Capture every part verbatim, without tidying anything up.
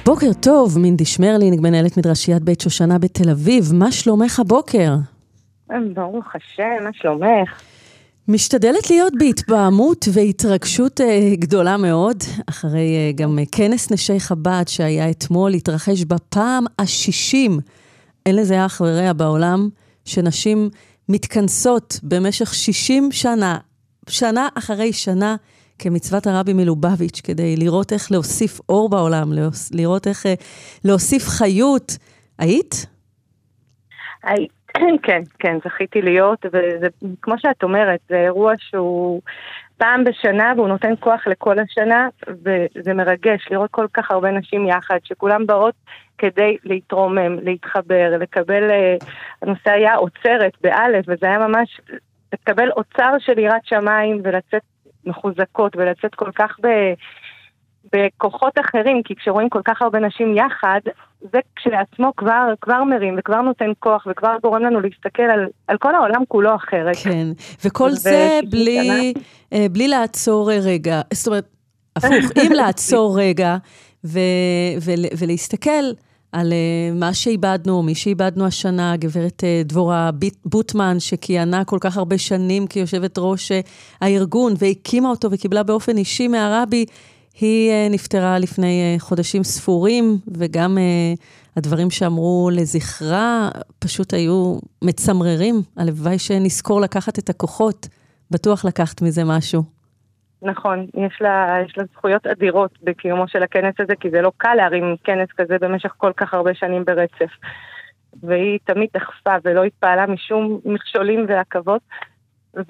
בוקר טוב, מינדי שמרלינג, מנהלת מדרשיית בית שושנה בתל אביב. מה שלומך הבוקר? ברוך השם, מה שלומך? משתדלת להיות בהתפעמות והתרגשות גדולה מאוד, אחרי גם כנס נשי חב"ד שהיה אתמול, התרחש בפעם השישים. אין לזה אח ורע בעולם, שנשים מתכנסות במשך שישים שנה, שנה אחרי שנה, כמצוות הרבי מלובביץ', כדי לראות איך להוסיף אור בעולם, לראות איך להוסיף חיות. היית? היית. כן, כן, זכיתי להיות, וזה, כמו שאת אומרת, זה אירוע שהוא פעם בשנה, והוא נותן כוח לכל השנה, וזה מרגש לראות כל כך הרבה נשים יחד, שכולם באות כדי להתרומם, להתחבר, לקבל, הנושא היה עוצרת באלף, וזה היה ממש לקבל אוצר של יראת שמיים, ולצאת מחוזקות, ולצאת כל כך ב... בכוחות אחרים, כי כשרואים כל כך הרבה נשים יחד, זה כשלעצמו כבר, כבר מרים, וכבר נותן כוח, וכבר גורם לנו להסתכל על, על כל העולם כולו אחרת. כן, וכל זה בלי, בלי לעצור רגע, זאת אומרת, הפוך, אם לעצור רגע, ו, ו, ולהסתכל על מה שאיבדנו, מי שאיבדנו השנה, גברת דבורה בוטמן, שכיהנה כל כך הרבה שנים כיושבת ראש הארגון, והקימה אותו וקיבלה באופן אישי מהרבי, היא נפטרה לפני חודשים ספורים, וגם הדברים שאמרו לזכרה פשוט היו מצמררים. הלוואי שנזכור לקחת את הכוחות, בטוח לקחת מזה משהו. נכון, יש לה, יש לה זכויות אדירות בקיומו של הכנס הזה, כי זה לא קל להרים כנס כזה במשך כל כך הרבה שנים ברצף. והיא תמיד דחפה ולא התפעלה משום מכשולים ועכבות, ו...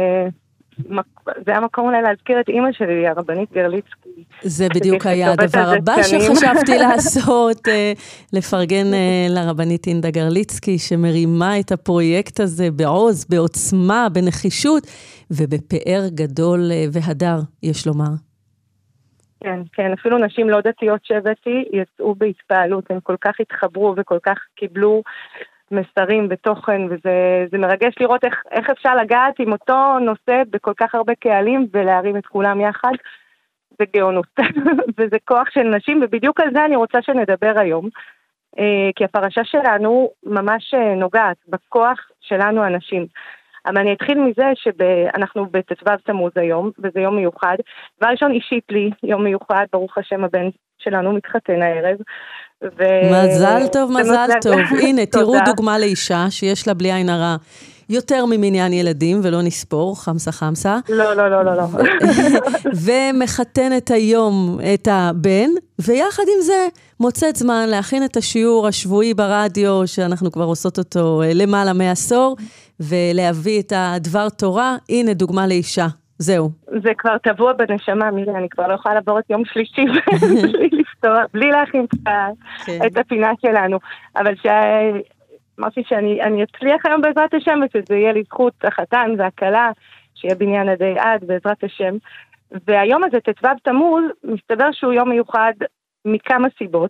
זה המקום אולי להזכיר את אמא שלי, הרבנית גרליצקי. זה בדיוק היה הדבר הבא שחשבתי לעשות, לפרגן לרבנית אינדה גרליצקי, שמרימה את הפרויקט הזה בעוז, בעוצמה, בנחישות, ובפאר גדול והדר, יש לומר. כן, כן, אפילו נשים לא דתיות שהבאתי, יצאו בהתפעלות, הם כל כך התחברו וכל כך קיבלו מסרים ותוכן, וזה מרגש לראות איך, איך אפשר לגעת עם אותו נושא בכל כך הרבה קהלים ולהרים את כולם יחד. זה גאונות, וזה כוח של נשים, ובדיוק על זה אני רוצה שנדבר היום, כי הפרשה שלנו ממש נוגעת בכוח שלנו הנשים. אבל אני אתחיל מזה שאנחנו בתשבב תמוז היום, וזה יום מיוחד. דבר ראשון אישית לי, יום מיוחד, ברוך השם הבן שלנו מתחתן הערב. ו... מזל טוב, מזל טוב. הנה, תראו דוגמה לאישה שיש לה בלי עין הרע יותר ממניין ילדים, ולא נספור, חמסה חמסה. לא, לא, לא, לא. ומחתנת היום את הבן, ויחד עם זה מוצאת זמן להכין את השיעור השבועי ברדיו, שאנחנו כבר עושות אותו למעלה מעשור, ולהביא את הדבר תורה. הנה דוגמה לאישה. זהו. זה כבר טבוע בנשמה, מירי, אני כבר לא יכולה לעבור את יום שלישי בלי לפתוח, בלי להכין את הפינה שלנו. אבל אמרתי שאני אצליח היום בעזרת השם, ושזה יהיה לזכות החתן והכלה, שיהיה בניין עדי עד בעזרת השם. והיום הזה, תשבב תמוז, מסתבר שהוא יום מיוחד מכמה סיבות.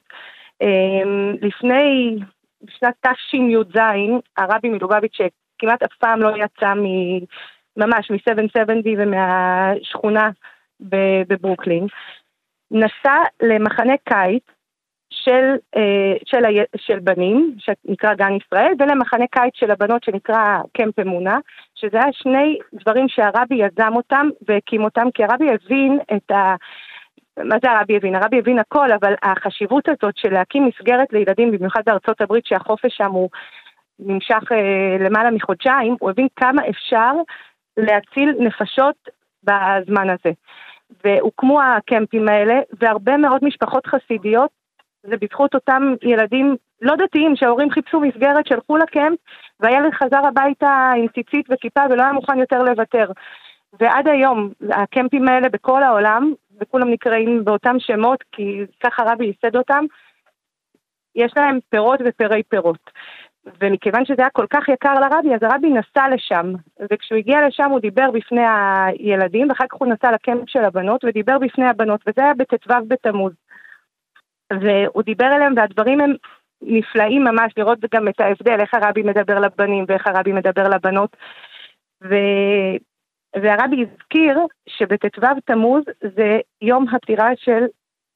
לפני, בשנת תש"י, הרבי מלובביץ' שכמעט אף פעם לא יצא מ... ממש מ-שבע שבעים ומהשכונה בברוקלין, נסע למחנה קיץ של, של, של בנים, שנקרא גן ישראל, ולמחנה קיץ של הבנות שנקרא קמפ אמונה, שזה היה שני דברים שהרבי יזם אותם והקים אותם, כי הרבי הבין את ה... מה זה הרבי הבין? הרבי הבין הכל, אבל החשיבות הזאת של להקים מסגרת לילדים, במיוחד בארצות הברית שהחופש שם הוא נמשך למעלה מחודשיים, הוא הבין כמה אפשר להציל נפשות בזמן הזה. והוקמו הקמפים האלה, והרבה מאוד משפחות חסידיות, זה בזכות אותם ילדים לא דתיים, שההורים חיפשו מסגרת, שלחו לקמפ, והילד חזר הביתה עם ציצית וכיפה, ולא היה מוכן יותר לוותר. ועד היום, הקמפים האלה בכל העולם, וכולם נקראים באותם שמות, כי ככה רבי ייסד אותם, יש להם פירות ופרי פירות. ומכיוון שזה היה כל כך יקר לרבי, אז הרבי נסע לשם, וכשהוא הגיע לשם הוא דיבר בפני הילדים, ואחר כך הוא נסע לקמפ של הבנות, ודיבר בפני הבנות, וזה היה בתשבב בתמוז. והוא דיבר אליהם, והדברים הם נפלאים ממש, לראות גם את ההבדל, איך הרבי מדבר לבנים, ואיך הרבי מדבר לבנות. ו... והרבי הזכיר שבתשבב תמוז זה יום הפטירה של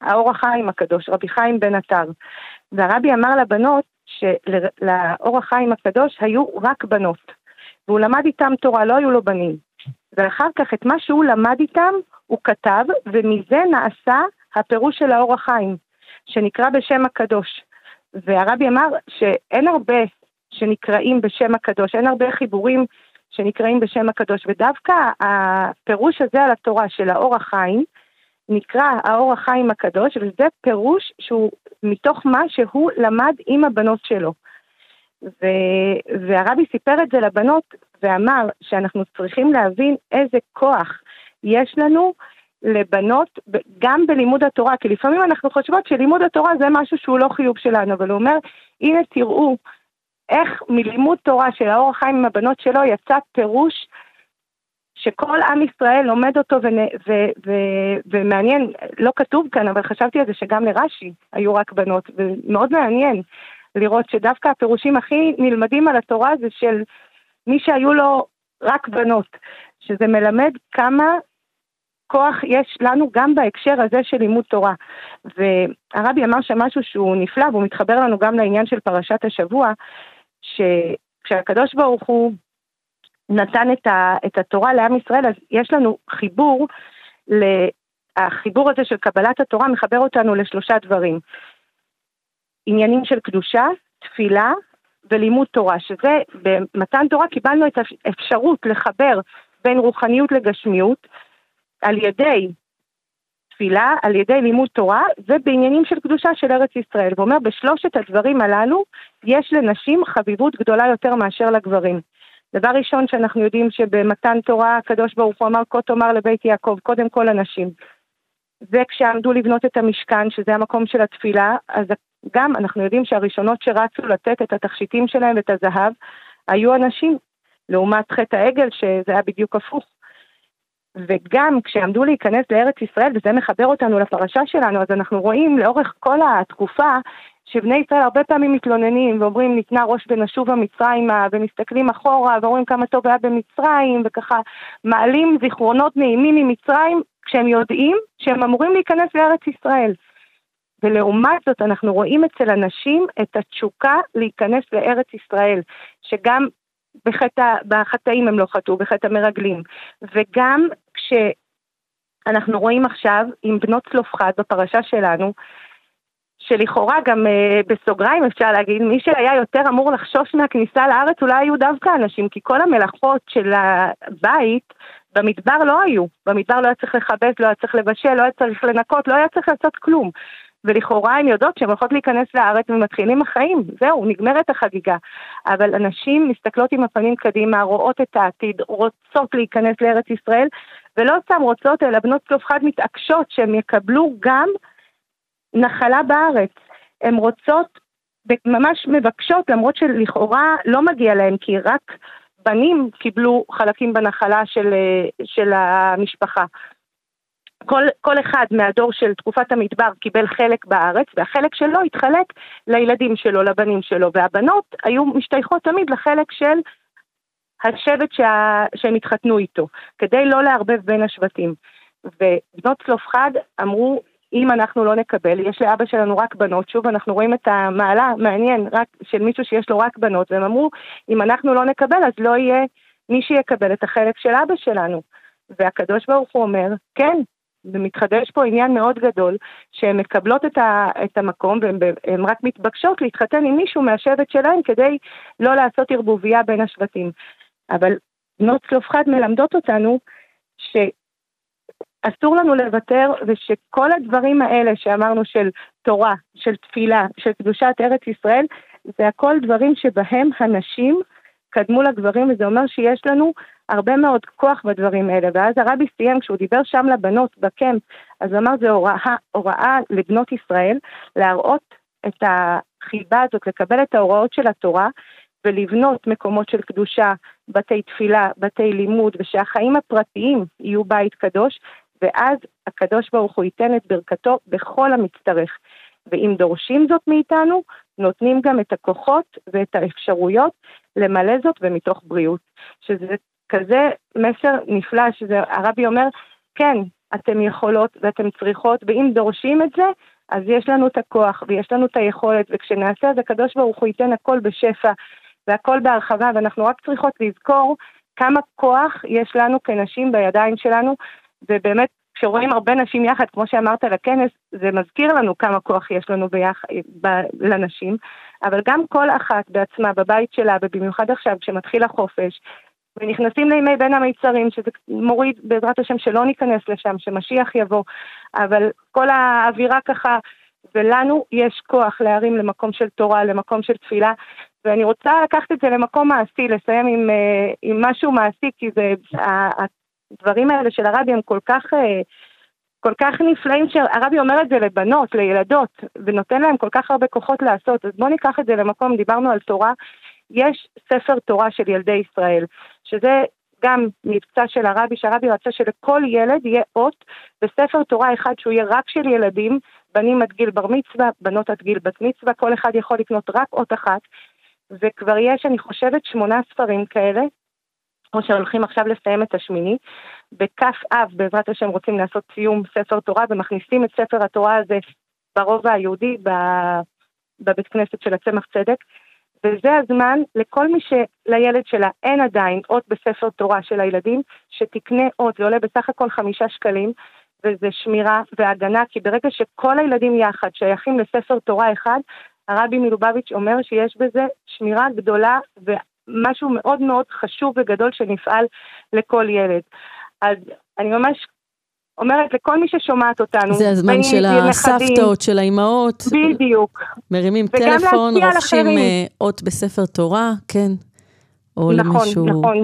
האור החיים הקדוש, רבי חיים בן עטר. והרבי אמר לבנות שלאור החיים הקדוש היו רק בנות, והוא למד איתם תורה, לא היו לו בנים. ואחר כך את מה שהוא למד איתם הוא כתב, ומזה נעשה הפירוש של האור החיים, שנקרא בשם הקדוש. והרבי אמר שאין הרבה שנקראים בשם הקדוש, אין הרבה חיבורים שנקראים בשם הקדוש, ודווקא הפירוש הזה על התורה של האור החיים, נקרא האור החיים הקדוש, וזה פירוש שהוא מתוך מה שהוא למד עם הבנות שלו. ו... והרבי סיפר את זה לבנות, ואמר שאנחנו צריכים להבין איזה כוח יש לנו לבנות, גם בלימוד התורה, כי לפעמים אנחנו חושבות שלימוד התורה זה משהו שהוא לא חיוב שלנו, אבל הוא אומר, הנה תראו, איך מלימוד תורה של האור החיים עם הבנות שלו יצא פירוש שכל עם ישראל לומד אותו ו- ו- ו- ומעניין, לא כתוב כאן, אבל חשבתי על זה שגם לרש"י היו רק בנות, ומאוד מעניין לראות שדווקא הפירושים הכי נלמדים על התורה זה של מי שהיו לו רק בנות, שזה מלמד כמה כוח יש לנו גם בהקשר הזה של לימוד תורה. והרבי אמר שמשהו שהוא נפלא, והוא מתחבר לנו גם לעניין של פרשת השבוע, שכשהקדוש ברוך הוא נתן את, ה, את התורה לעם ישראל, אז יש לנו חיבור, החיבור הזה של קבלת התורה מחבר אותנו לשלושה דברים. עניינים של קדושה, תפילה ולימוד תורה, שזה במתן תורה קיבלנו את האפשרות לחבר בין רוחניות לגשמיות, על ידי תפילה, על ידי לימוד תורה, ובעניינים של קדושה של ארץ ישראל. ואומר, בשלושת הדברים הללו, יש לנשים חביבות גדולה יותר מאשר לגברים. דבר ראשון שאנחנו יודעים שבמתן תורה, הקדוש ברוך הוא אמר, כה תאמר לבית יעקב, קודם כל הנשים. וכשעמדו לבנות את המשכן, שזה המקום של התפילה, אז גם אנחנו יודעים שהראשונות שרצו לתת את התכשיטים שלהם ואת הזהב, היו הנשים, לעומת חטא העגל, שזה היה בדיוק הפוך. וגם כשעמדו להיכנס לארץ ישראל, וזה מחבר אותנו לפרשה שלנו, אז אנחנו רואים לאורך כל התקופה, שבני ישראל הרבה פעמים מתלוננים, ואומרים ניתנה ראש ונשובה מצרימה, ומסתכלים אחורה, ואומרים כמה טוב היה במצרים, וככה מעלים זיכרונות נעימים ממצרים, כשהם יודעים שהם אמורים להיכנס לארץ ישראל. ולעומת זאת אנחנו רואים אצל אנשים את התשוקה להיכנס לארץ ישראל, שגם בחטא, בחטאים הם לא חטאו, בחטא המרגלים. וגם כשאנחנו רואים עכשיו עם בנות צלופחד בפרשה שלנו, שלכאורה גם אה, בסוגריים אפשר להגיד, מי שהיה יותר אמור לחשוש מהכניסה לארץ אולי היו דווקא אנשים, כי כל המלאכות של הבית במדבר לא היו. במדבר לא היה צריך לחבש, לא היה צריך לבשל, לא היה צריך לנקות, לא היה צריך לעשות כלום. ולכאורה הן יודעות שהן הולכות להיכנס לארץ ומתחילים החיים, זהו, נגמרת החגיגה. אבל אנשים מסתכלות עם הפנים קדימה, רואות את העתיד, רוצות להיכנס לארץ ישראל, ולא סתם רוצות, אלא בנות צלופחד מתעקשות שהן יקבלו גם נחלה בארץ. הן רוצות, ממש מבקשות, למרות שלכאורה לא מגיע להן, כי רק בנים קיבלו חלקים בנחלה של, של המשפחה. כל, כל אחד מהדור של תקופת המדבר קיבל חלק בארץ, והחלק שלו התחלק לילדים שלו, לבנים שלו, והבנות היו משתייכות תמיד לחלק של השבט שה, שהם התחתנו איתו, כדי לא לערבב בין השבטים. ובנות צלופחד אמרו, אם אנחנו לא נקבל, יש לאבא שלנו רק בנות, שוב אנחנו רואים את המעלה מעניין רק של מישהו שיש לו רק בנות, והם אמרו, אם אנחנו לא נקבל, אז לא יהיה מי שיקבל את החלק של אבא שלנו. והקדוש ברוך הוא אומר, כן, ומתחדש פה עניין מאוד גדול, שהן מקבלות את, ה, את המקום, והן רק מתבקשות להתחתן עם מישהו מהשבט שלהם, כדי לא לעשות ערבוביה בין השבטים. אבל בנות צלופחד מלמדות אותנו, שאסור לנו לוותר, ושכל הדברים האלה שאמרנו של תורה, של תפילה, של קדושת ארץ ישראל, זה הכל דברים שבהם הנשים קדמו לגברים, וזה אומר שיש לנו הרבה מאוד כוח בדברים האלה. ואז הרבי סיים, כשהוא דיבר שם לבנות בקמפ, אז אמר, זה הוראה, הוראה לבנות ישראל, להראות את החיבה הזאת, לקבל את ההוראות של התורה, ולבנות מקומות של קדושה, בתי תפילה, בתי לימוד, ושהחיים הפרטיים יהיו בית קדוש, ואז הקדוש ברוך הוא ייתן את ברכתו בכל המצטרך. ואם דורשים זאת מאיתנו, נותנים גם את הכוחות ואת האפשרויות למלא זאת ומתוך בריאות. שזה כזה מסר נפלא, שזה הרבי אומר, כן, אתם יכולות ואתם צריכות, ואם דורשים את זה, אז יש לנו את הכוח ויש לנו את היכולת, וכשנעשה אז הקדוש ברוך הוא ייתן הכל בשפע והכל בהרחבה, ואנחנו רק צריכות לזכור כמה כוח יש לנו כנשים בידיים שלנו, ובאמת כשרואים הרבה נשים יחד, כמו שאמרת לכנס, זה מזכיר לנו כמה כוח יש לנו ביח... ב... לנשים, אבל גם כל אחת בעצמה בבית שלה, ובמיוחד עכשיו כשמתחיל החופש, ונכנסים לימי בין המיצרים, שזה מוריד בעזרת השם שלא ניכנס לשם, שמשיח יבוא, אבל כל האווירה ככה, ולנו יש כוח להרים למקום של תורה, למקום של תפילה, ואני רוצה לקחת את זה למקום מעשי, לסיים עם, עם משהו מעשי, כי זה, הדברים האלה של הרבי הם כל כך, כל כך נפלאים, שהרבי אומר את זה לבנות, לילדות, ונותן להם כל כך הרבה כוחות לעשות, אז בואו ניקח את זה למקום, דיברנו על תורה, יש ספר תורה של ילדי ישראל, שזה גם מבצע של הרבי, שהרבי רצה שלכל ילד יהיה אות בספר תורה אחד שהוא יהיה רק של ילדים, בנים עד גיל בר מצווה, בנות עד גיל בת מצווה, כל אחד יכול לקנות רק אות אחת, וכבר יש, אני חושבת, שמונה ספרים כאלה, או שהולכים עכשיו לסיים את השמיני, בכף אב, בעזרת השם רוצים לעשות סיום ספר תורה, ומכניסים את ספר התורה הזה ברובע היהודי, בבית כנסת של הצמח צדק, וזה הזמן לכל מי שלילד שלה אין עדיין אות בספר תורה של הילדים, שתקנה אות, זה עולה בסך הכל חמישה שקלים, וזה שמירה והגנה, כי ברגע שכל הילדים יחד שייכים לספר תורה אחד, הרבי מלובביץ' אומר שיש בזה שמירה גדולה, ומשהו מאוד מאוד חשוב וגדול שנפעל לכל ילד. אז אני ממש אומרת לכל מי ששומעת אותנו, זה הזמן של הסבתות, של האימהות. בדיוק. מרימים טלפון, רוכשים אות בספר תורה, כן. או נכון, למישהו. נכון.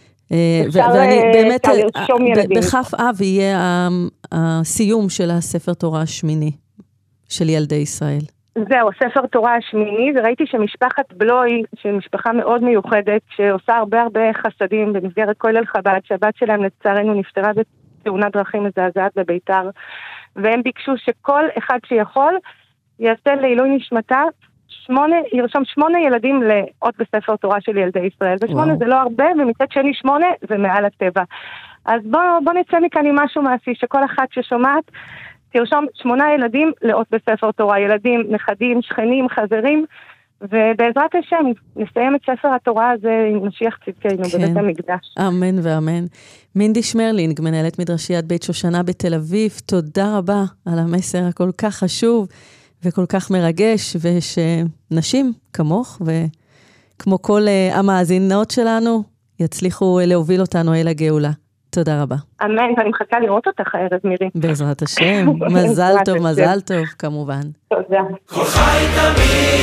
ואני באמת, בכף אב יהיה הסיום של הספר תורה השמיני של ילדי ישראל. זהו, ספר תורה השמיני, וראיתי שמשפחת בלוי, שהיא משפחה מאוד מיוחדת, שעושה הרבה הרבה חסדים במסגרת כולל חב"ד, שהבת שלהם לצערנו נפטרה בתאונת דרכים מזעזעת בביתר, והם ביקשו שכל אחד שיכול יעשה לעילוי נשמתה, שמונה, ירשום שמונה ילדים לאות בספר תורה של ילדי ישראל, ושמונה זה לא הרבה, ומצד שני שמונה זה מעל הטבע. אז בוא, בוא נצא מכאן עם משהו מעשי, שכל אחד ששומעת, תרשום שמונה ילדים לאות בספר תורה, ילדים, נכדים, שכנים, חברים, ובעזרת השם נסיים את ספר התורה הזה עם משיח צדקנו כן. בבית המקדש. אמן ואמן. מינדי שמרלינג, מנהלת מדרשיית בית שושנה בתל אביב, תודה רבה על המסר הכל כך חשוב וכל כך מרגש, ושנשים כמוך וכמו כל המאזינות שלנו יצליחו להוביל אותנו אל הגאולה. תודה רבה. אמן, ואני מחכה לראות אותך הערב, מירי. בעזרת השם. מזל טוב, מזל טוב, כמובן. תודה. כל חי תמיד